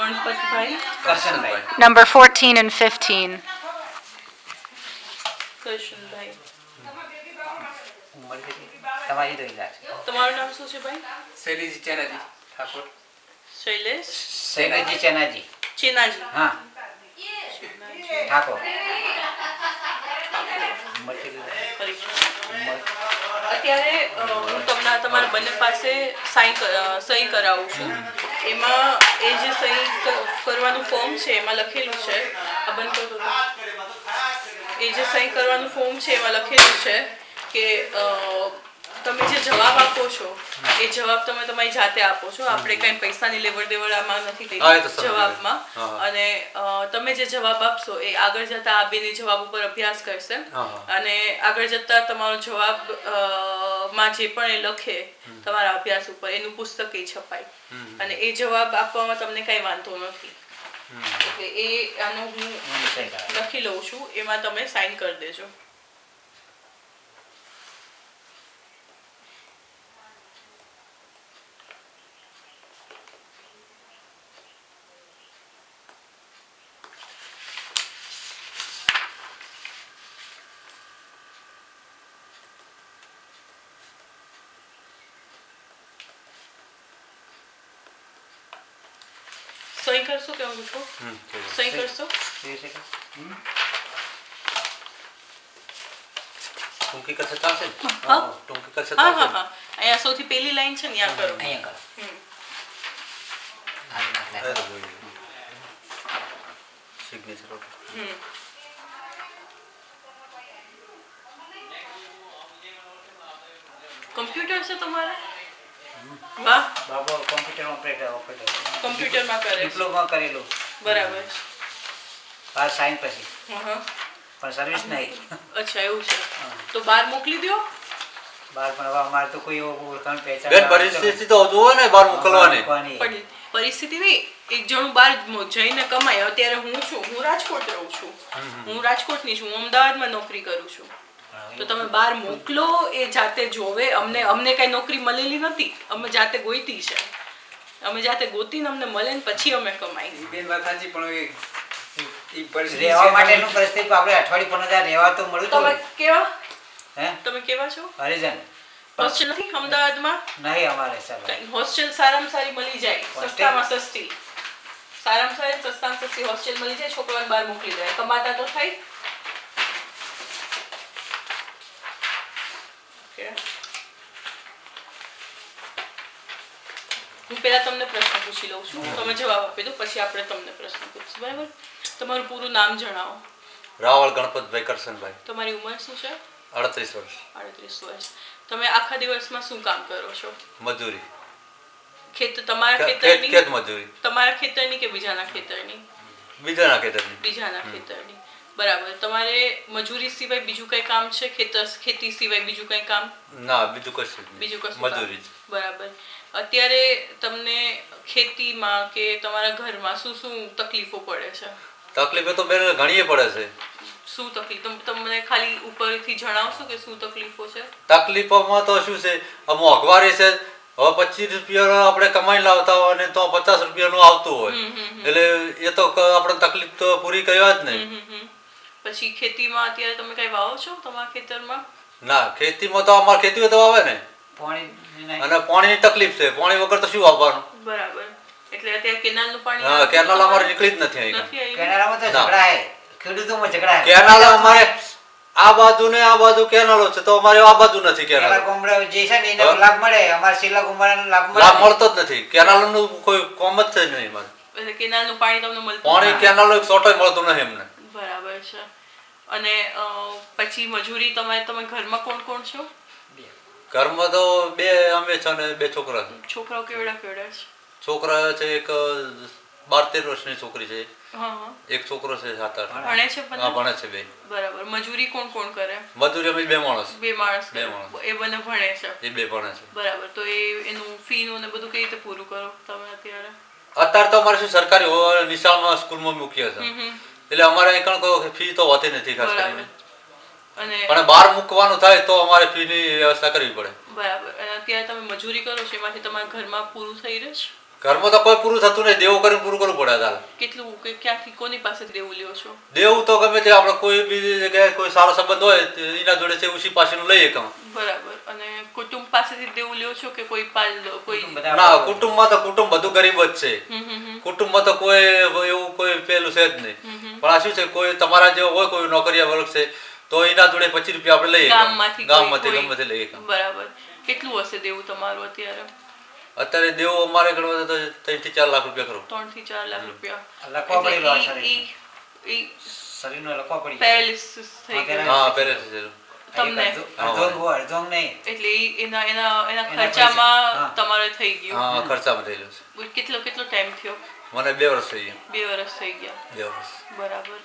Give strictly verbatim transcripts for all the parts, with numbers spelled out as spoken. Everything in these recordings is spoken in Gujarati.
Ganpatbhai Karshanbhai. Number fourteen and fifteen. Karshanbhai. ઉંમર કેટલી? તમારી તો ઈલાજ. તમારું નામ શું છે ભાઈ? શૈલીજી ચેનાજી ઠાકોર. શૈલેષ શૈલેષજી ચેનાજી. ચેનાજી. હા ચેનાજી. ઠાકોર. ઉંમર કેટલી? ફરી. ઉંમર અત્યારે અ, હું તમને તમારા બંને પાસે સાઈ ક- અ, સહી કરાવું છું. એમાં એ જે સહી ક- કરવાનું ફોર્મ છે એમાં લખેલું છે આ બંધ કરો તો. એ જે સહી કરવાનું ફોર્મ છે એમાં લખેલું છે કે અ, તમે જે જવાબ આપો છો એ જવાબ તમે તમારી જાતે આપો છો. આપણે કઈ પૈસાની લેવડ દેવડ આમાં નથી હા, એ તો કરી સમજી જવાબમાં. હા, હા. અને અ, તમે જે જવાબ આપશો એ આગળ જતા આ બેની જવાબ ઉપર અભ્યાસ કરશે હા, હા. અને આગળ જતા તમારો જવાબ અ, માં જે પણ એ લખે તમારા અભ્યાસ ઉપર એનું પુસ્તક એ છપાય અને એ જવાબ આપવામાં તમને કઈ વાંધો નથી. એટલે એ આનો હું એની સહી કરાવી. લખી લઉં છું એમાં તમે સાઈન કરી દેજો. સહી કરશો કે હું પૂછું? હમ, થઈ ગયું. સહી કરશો? થઈ શકે? ટૂંકી કરશે ચાલશે ને? હા. ટૂંકી કરશે હા હા ચાલશે ને? હા અહીંયા સૌથી પહેલી લાઈન છે ને ત્યાં કરો. અહીંયા કરો. હમ. હા, આટલા અરે, કરો. જોઈએ. Signature okay. હમ. કમ્પ્યુટર છે તમારે? વાહ, બાબો કોમ્પ્યુટર ઓપરેટર ઓપરેટર કમ્પ્યુટરમાં કરે છે. ડિપ્લોમા કરેલું. બરાબર. બાર સાઈન પછી હં હં. પણ સર્વિસ નહીં. અચ્છા એવું છે. તો બહાર મોકલી દો. બાર પણ હવે અમારે તો કોઈ એવો ઓળખાણ પહેચાન બેન પરિસ્થિતિ તો જોવો ને બહાર મોકલવાની. મૂકવાની. પણ પરિસ્થિતિ નહીં, એક જણું બહાર મ- જઈને કમાય. અત્યારે હું છું, હું રાજકોટ રહું છું, હું રાજકોટની છું, હું અમદાવાદમાં નોકરી કરું છું. તો તમે બહાર મોકલો એ જાતે જોવે. અમને અમને કઈ નોકરી મળેલી નથી, અમે જાતે ગોઈતી છે. અમે જાતે ગોતીને અમને મળે ને પછી અમે કમાઈ. બેન વાત સાચી પણ એ- એ પરિસ્થિતિ રહેવા છે માટેનું પરિસ્થિતિ આપણે અઠવાડિયે પંદર હજાર રહેવા તો મળ્યું તમે હતું. કેવા હે તમે કેવા છો? હરિજન હોસ્ટેલ નથી અમદાવાદમાં? નહીં અમારે ચાલો. કઈ હોસ્ટેલ સારામાં સારી મળી જાય, હોસ્ટેલ? સસ્તામાં સસ્તી. સારામાં સારી સસ્તામાં સસ્તી હોસ્ટેલ મળી જાય, છોકરાઓને બહાર મોકલી દે, કમાતા તો થાય. Okay. હું પહેલા તમને પ્રશ્ન પૂછી લઉં છું, તમે જવાબ આપી દો, પછી આપણે તમને પ્રશ્ન પૂછશું. બરાબર? તમારું પૂરું નામ જણાવો. રાવળ ગણપતભાઈ કરશનભાઈ. તમારી ઉંમર શું છે? અડત્રીસ વર્ષ. આડત્રીસ વર્ષ. તમે આખા દિવસમાં શું કામ કરો છો? મજૂરી. ખેત તમારા ખેત ખેતરની? ખેત મજૂરી. તમારા ખેતરની કે બીજાના ખેતરની? બીજાના ખેતરની. બીજાના ખેતરની. બરાબર. તમારે મજૂરી સિવાય બીજું કઈ કામ છે? ખેતર ખેતી સિવાય બીજું કઈ કામ? ના બીજું કશું જ નહીં. બીજું કશું કામ? મજૂરી જ. બરાબર. અત્યારે તમને ખેતીમાં કે તમારા ઘરમાં શું શું તકલીફો પડે છે? તકલીફો તો બેન ઘણીએ પડે છે. શું તકલીફ તમ તમને ખાલી ઉપરથી જણાવશો કે શું તકલીફો છે? તકલીફોમાં તો શું છે, આ મોંઘવારી છે. હવે પચીસ રૂપિયાનો આપણે કમાઈ લાવતા હોય ને તો પચાસ રૂપિયાનું આવતું હોય, હમ, હમ, હમ. એટલે એ તો ક- આપણે તકલીફ તો પૂરી કરવા જ નહીં. હમ, હમ, હમ. પછી ખેતીમાં અત્યારે તમે કઈ વાવો છો તમારા ખેતરમાં? ના ખેતીમાં તો અમારે ખેતી તો આવે ને, પાણી નહીં. અને પાણીની તકલીફ છે. પાણી વગર તો શું આવવાનું? બરાબર. એટલે અત્યારે કેનાલનું પાણી હા, કેનાલ અમારે નીકળી જ નથી અહીં. નથી આવ્યું? કેનાલામાં તો ના. ઝઘડા હે. ખેડૂતોમાં ઝઘડા હે. કેનાલ અમારે આ બાજુ ને આ બાજુ કેનાલો છે, તો અમારે આ બાજુ નથી પેલા કેનાલ. ગામડા જે છે ને એને હા. લાભ મળે, અમારે છેલ્લા ગામડાનો લાભ મળે લાભ નહીં. મળતો જ નથી. કેનાલનું કોઈ કોમ જ છે જ નહીં મારે. એટલે કેનાલનું પાણી તમને મળતું પાણી નથી. કેનાલનું એક સોટો મળતું નહીં એમને. બરાબર છે. અને અ, પછી મજૂરી તમારે તમે ઘરમાં કોણ કોણ છો? ઘરમાં તો બે અમે છે ને બે છોકરા છે. છોકરાઓ કેવડા કેવડા છે? છોકરા છે એક બાર તેર વર્ષની છોકરી છે, હા હા. એક છોકરો છે સાત આઠ. ભણે છે હા બધા? ભણે છે બે. બરાબર. મજૂરી કોણ કોણ કરે? મજૂરી અમે બે માણસ. બે માણસ બે કરે. માણસ. એ બંને ભણે છે? એ બે ભણે છે. બરાબર. તો એ એનું ફીનું ને બધું કઈ રીતે પૂરું કરો તમે અત્યારે? અત્યારે તો અમારે શું સરકારી હોય, નિશાળમાં સ્કૂલમાં મૂકીએ છે, હમ હમ. એટલે અમારે અહીં કણ કોઈ ફી તો હોતી નથી ખાસ બરાબર. કરીને. અને પણ બહાર મૂકવાનું થાય તો અમારે ફીની વ્યવસ્થા કરવી પડે. બરાબર. અને અત્યારે તમે મજૂરી કરો છો એમાંથી તમારા ઘરમાં પૂરું થઈ રહે છે? ઘરમાં તો કોઈ પૂરું થતું નહીં, દેવું કરીને પૂરું કરવું પડે તારે. કેટલું કે ક્યાંથી કોની પાસેથી દેવું લ્યો છો? દેવું તો ગમે તે આપણે કોઈ બીજી જગ્યાએ કોઈ સારો સંબંધ હોય તો એના જોડે છે ઉસી પાસેનું લઈએ કામ. બરાબર. અને કુટુંબ પાસેથી દેવું લ્યો છો કે કોઈ પાલ કોઈ બધા ના, કુટુંબમાં તો કુટુંબ બધું ગરીબ જ છે. હમ હમ હમ. કુટુંબમાં તો કોઈ એવું કોઈ પેલું છે જ નહીં. પણ આ શું છે, કોઈ તમારા જેવો હોય કોઈ નોકરિયા વર્ગ છે તો એના જોડે પચીસ રૂપિયા આપણે લઈએ કામ. ગામમાંથી ગામમાંથી કોઈ- ગમે તે લઈએ કામ. બરાબર. કેટલું હશે દેવું તમારું અત્યારે? અત્યારે દેવો અમારે ગણવા તો ત્રણ થી ચાર લાખ રૂપિયા ખરો. ત્રણ થી ચાર લાખ રૂપિયા. લખવા પડેલો આ એટલે ઈ- શરીર. ઈ- ઈ શરીરનો લખવા પડી જાય. પેરાલિસિસ થઈ હા, ગયું. હા, પહેલે છે. તમને? એક અડધો- અડધોંગ હોય, અડધોંગ નહીં. એટલે ઈ એના એના એના એના ખર્ચામાં પૈસા. હા. તમારે થઈ ગયું. હા, ખર્ચામાં થયેલું છે. કેટલો કેટલો ટાઈમ થયો? મને બે વર્ષ થઈ ગયા. બે વર્ષ થઈ ગયા. બે વર્ષ. બરાબર.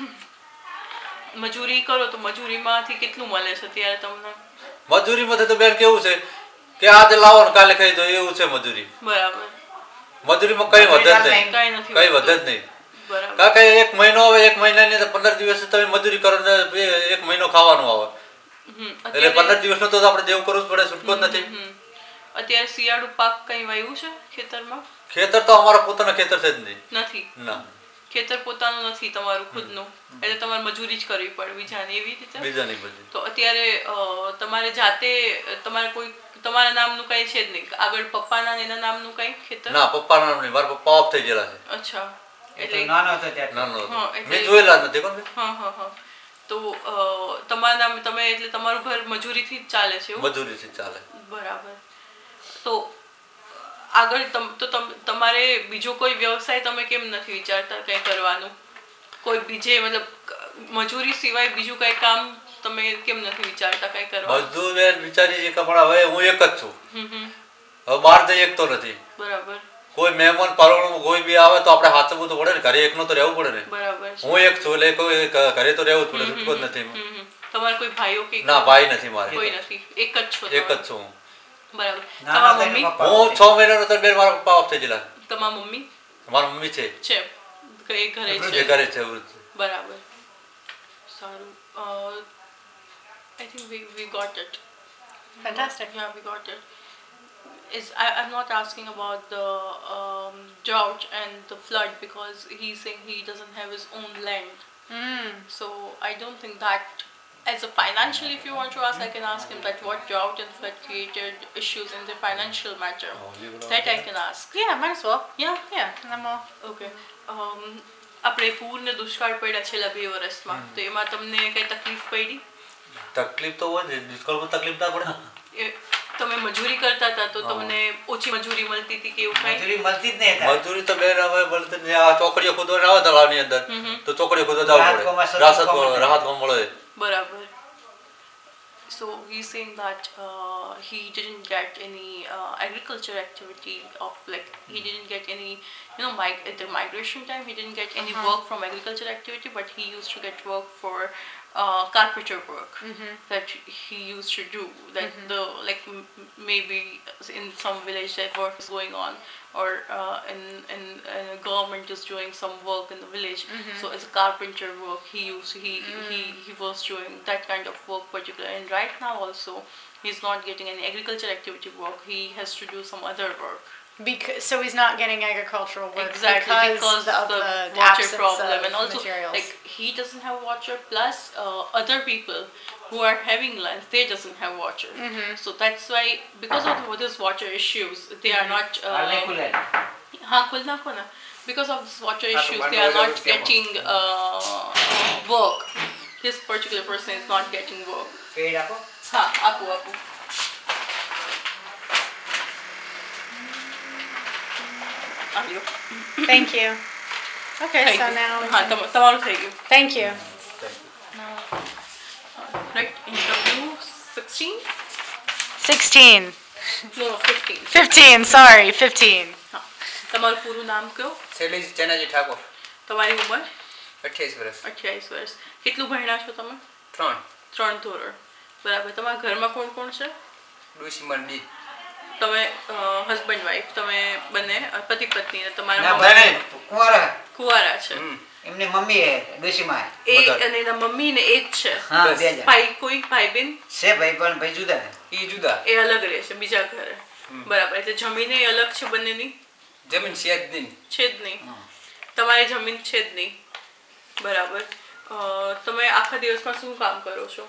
મજૂરી કરો તો મજૂરીમાંથી કેટલું મળે છે ત્યારે તમને? મજૂરીમાં તો બેન કેવું છે કે આજે લાવો ને કાલે ખાઈ દો એવું છે મજૂરી. બરાબર. મજૂરીમાં કઈ વધે જ નહીં. કઈ નથી કઈ વધતું. વધે જ નહીં. બરાબર. કારણ કે એક મહિનો આવે, એક મહિનાની અંદર પંદર દિવસ તમે મજૂરી કરો ને બે- એક મહિનો ખાવાનું આવે. હમ. એટલે અત્યારે- પંદર દિવસનો તો આપણે દેવું કરવું જ પડે, છૂટકો જ નથી. હમ. અત્યારે શિયાળુ પાક કઈ વાવ્યું છે ખેતરમાં? ખેતર તો અમારા પોતાના ખેતર છે જ નહીં. નથી. ના, ખેતર પોતાનું નથી તમારું ખુદનું, એટલે તમારે મજૂરી જ કરવી પડે બીજાની, એવી રીતે? બીજા નહીં બધી. તો અત્યારે અ, તમારે જાતે તમારે કોઈ તમારા નામનું કઈ છે જ નહીં? આગળ પપ્પાના ને એના નામનું કઈ ખેતર? ના, પપ્પાના નામ નહીં, મારા પપ્પા ઓફ થઈ ગયેલા છે. અચ્છા. એ તો એટલે નાનો હતો ત્યારથી. નાનો હતો. હા, એટલે- મેં જોયેલા જ નથી. કોણ? હા હા હા. તો અ, તમારા નામ તમે એટલે તમારું ઘર મજૂરીથી જ ચાલે છે એવું? મજૂરીથી ચાલે. બરાબર. તો આગળ તમ તો તમ તમારે બીજો કોઈ વ્યવસાય તમે કેમ નથી વિચારતા કઈ કરવાનું? કોઈ બીજે મતલબ ક- મજૂરી સિવાય બીજું કઈ કામ તમે કેમ નથી વિચારતા કઈ કરવાનું? બધું મેં વિચારી છે કે પણ હવે હું એક જ છું. હમ હમ. હવે બહાર જઈ એકતો નથી. બરાબર કોઈ મહેમાન પારણું કોઈ બી આવે તો આપણે હાથવું તો પડે ને, ઘરે એકનો તો રહેવું પડે ને. બરાબર છે. હું એક છું એટલે કોઈ ઘ- ઘરે તો રહેવું જ પડે, છૂટકો જ નથી. હમ હમ. તમારે કોઈ ભાઈઓ કે ના, ભાઈ નથી મારે. કોઈ નથી, એક જ છો એક તમે? જ છું હું. બરાબર. નાનો તમારા હતો એનો મમ્મી? પપ્પા હું છ મહિનાનો હતો બેન મારા પપ્પા ઓફ થઈ ગયેલા. તમારા મમ્મી મારા મમ્મી છે છે કઈ ઘરે એ છે? ઘરે છે વૃદ્ધ. બરાબર. સારું. I think we we got it. Fantastic. Yeah, we got it. Is I, I'm not asking about the um, drought and the flood because he's saying he doesn't have his own land. Mm. So I don't think that, as a financial, if you want to ask, I can ask him that what drought and flood created issues in the financial matter. That I can ask. Yeah, might as well. Yeah. Yeah, and then we'll. Okay. Um, આપણે પૂર ને દુષ્કાળ પડ્યા છેલ્લા બે વર્ષમાં, તો એમાં તમને કઈ તકલીફ પડી? તકલીફ તો હોય ને, દુષ્કાળમાં તકલીફ ના પડે. એ તમે મજૂરી કરતા હતા તો તમને ઓછી મજૂરી મળતી હતી કે એવું કઈ? મજૂરી મળતી જ નહીં હતા. મજૂરી તો બેન હવે મળતી જ નહીં. આ ચોકડીઓ ખોદવાને આવે તળાવની અંદર તો ચોકડીઓ ખોદવા જવું રાહત પડે. ગામમાં સતત રાહત ગામ મળે. રાહત ગામ મળે. બરાબર. So he's saying that uh, he didn't get any uh, agriculture activity of like he didn't get any you know mig- at the migration time he didn't get any work from agriculture activity, but he used to get work for uh, carpenter work that he used to do. That the like m- maybe in some village that work is going on, or uh, in, in in a government is doing some work in the village. So as a carpenter work, he used he he he was doing that kind of work particular. And right now also, he's not getting any agriculture activity work. He has to do some other work. Because so he's not getting agricultural work Exactly, because, because of the, the, water absence problem, of and also materials. like he doesn't have water. Plus, uh, other people who are having lands, they doesn't have water. So that's why, because of the, this water issues, they are not. હાલને Uh, ખુલે. हाँ खुल ना खुल ना. Because of this water issues, they are not getting uh, work. This particular person is not getting work. પેડ આપો. हाँ आपको आपको. આવ્યો. Thank you. Okay, થઈ so ગયું. now. હા તમ- તમારું થઈ ગયું. Thank you. Right, interview sixteen? Sixteen. No, no, fifteen. Fifteen. Sorry, fifteen. હા. તમારું પૂરું નામ કયો? શૈલેષ ચેનાજી ઠાકોર, તમારી ઉંમર? અઠ્યાવીસ વર્ષ. અઠ્યાવીસ વર્ષ. કેટલું ભણ્યા છો તમે? ત્રણ. ત્રણ ધોરણ. બરાબર. તમારા ઘરમાં કોણ કોણ છે? ડોશી મારી દી. તમે હસબન્ડ વાઈફ તમે બંને અ, પતિ પત્ની અને તમારા ના મમ્મી ભાઈ કુંવારા. કુંવારા છે. હમ. એમની મમ્મી હે ડોશીમાં. એ બધા. અને એના મમ્મી ને એ જ છે. હા બસ. બે જણ. ભાઈ કોઈ ભાઈ બેન છે ભાઈ પણ ભાઈ જુદા. ઈ જુદા. એ અલગ રહે છે બીજા ઘરે. બરાબર. એટલે જમીન એ અલગ છે બંનેની? જમીન છે જ નહીં. છે જ નહીં. તમારી જમીન છે જ નહીં. બરાબર. અ, તમે આખા દિવસમાં શું કામ કરો છો?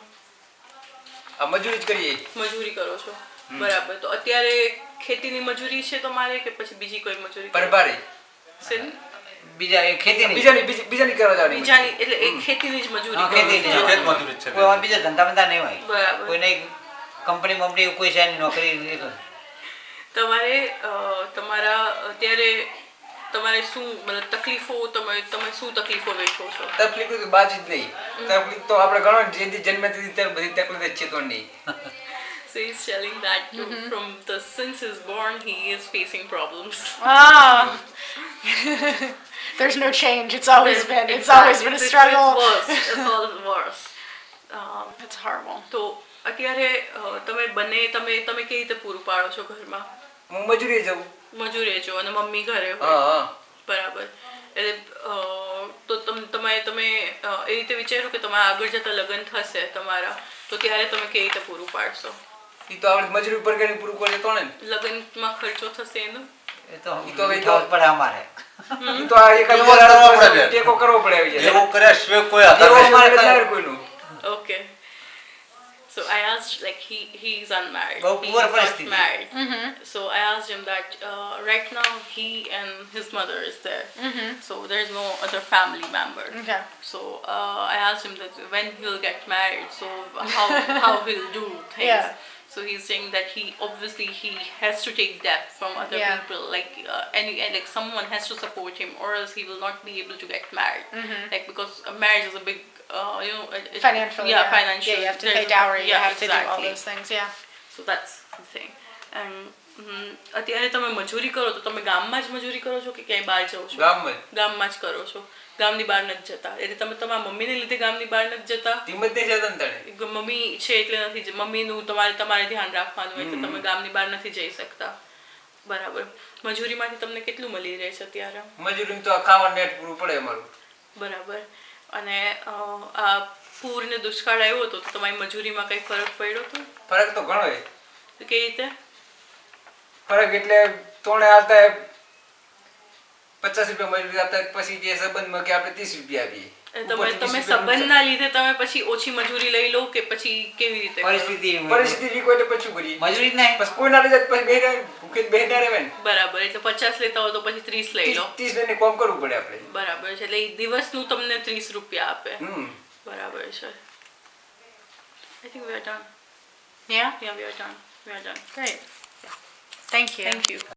આ મજૂરી જ કરીએ. મજૂરી કરો છો. બરાબર. તો અત્યારે ખેતીની મજૂરી છે તમારે કે પછી બીજી કોઈ મજૂરી? પરભારી. શેની? બીજા એ ખેતીની બીજાની બીજી- બીજાની કરવા જવાની. બીજાની એટલે એ ખેતીની જ મજૂરી હા, કરો ખેતીની. છો. ખેત મજૂરી જ છે કોઈ આમાં બીજા ધંધા બંધા નહીં હોય. બરાબર. કોઈ નહીં કંપની બંપની કોઈ છે નહીં, નોકરી નહીં. તમારે અ, તમારા અત્યારે તમારે શું મતલબ તકલીફો તમે તમે શું તકલીફો વેઠો છો? તકલીફ તો બાજી જ નહીં. તકલીફ તો આપણે ગણો ને, જે દી જન્મથી ત્યારે બધી તકલીફ જ છે તો નહીં. So he's telling that to, from the since he's born he is facing problems. Oh. There's no change. It's always been. It's always been a It's- struggle. It's worse. It's always worse. Um, It's horrible. તો અત્યારે અ, તમે બંને તમે તમે કેવી રીતે પૂરું પાડો છો ઘરમાં? હું મજૂરી જઉં. મજૂરે છો અને મમ્મી ઘરે હોય. હા હા. બરાબર. એટલે અ, તો તમ તમે તમે અ, એ રીતે વિચાર્યું કે તમારા આગળ જતા લગ્ન થશે તમારા, તો ત્યારે તમે કેવી રીતે પૂરું પાડશો? ઈ તો આપણે મજૂરી ઉપર કરીને પૂરું કરી તો ને. લગ્નમાં ખર્ચો થશે એનો? એ તો ઈ તો હવે ઉઠાવવું જ પડે અમારે. ઈ તો આ એક જ એવો કરવો પડે. ટેકો કરવો પડે આવી જાય. એવું કર્યા સિવાય કોઈ આધાર એવો નહીં. અમારે નથી કોઈનું. Okay. So I asked, like he he's unmarried. બહુ He poor is not પરિસ્થિતિ. married. So I asked him that uh, right now he and his mother is there. So there's no other family member. Okay. So uh, I asked him that when he'll get married, so how how he'll do things. Yeah. So he's saying that he obviously he has to take debt from other Yeah. people, like uh, any and, like someone has to support him, or else he will not be able to get married. Like because a marriage is a big, uh, you know, it, it- Financially. Yeah, financial. Yeah, you have to there's pay a- dowry. You yeah, have to do all exactly. those things. Yeah. So that's the thing. And mm, અત્યારે તમે મજૂરી કરો તો તમે ગામમાં જ મજૂરી કરો છો કે ક્યાંય બહાર જાઓ છો? ગામમાં જ. ગામમાં જ કરો છો. ગામની બહાર નથી જતા. એટલે તમે તમારા મમ્મીને લીધે ગામની બહાર નથી જતા? કિંમત નહીં જતા ને તાણે. મમ્મી છે એટલે નથી જ- મમ્મીનું તમારે તમારે ધ્યાન રાખવાનું એટલે તમે ગામની બહાર નથી જઈ શકતા. બરાબર. મજૂરીમાંથી તમને કેટલું મળી રહે છે અત્યારે? મજૂરીમાં તો આ ખાવાનું નેટ પૂરું પડે અમારું. બરાબર. અને અ, આ પૂર ને દુષ્કાળ આવ્યો હતો તો તમારી મજૂરીમાં કઈ ફરક પડ્યો હતો? ફરક તો ઘણો છે. તો કેવી રીતે? ફરક એટલે તોણે આવતા પચાસ રૂપિયા મજૂરી આપતા પછી જે સંબંધમાં કે આપણે ત્રીસ રૂપિયા આપીએ. એટલે તમે ઉપરથી તમે વીસ રૂપિયા સંબંધના લીધે તમે પછી ઓછી મજૂરી લઈ લો કે પછી કેવી રીતે કરો? પરિસ્થિતિ એવી હોય. પરિસ્થિતિ વીક હોય તો પછી શું કરીએ? મજૂરી જ નહીં. પછી કોઈ ના લીધે પછી બેહી રહે, ભૂખે જ બેહી ના રહેવાય ને. બરાબર. એટલે પચાસ લેતા હોય તો પછી ત્રીસ લઈ ત્રીસ લો. ત્રીસ લઈને કામ કરવું પડે આપણે. બરાબર છે. એટલે ઈ દિવસનું તમને ત્રીસ રૂપિયા આપે. હમ. બરાબર છે. I think we are done. Yeah. Yeah, we are done. We are done. Great. Thank you. Thank you.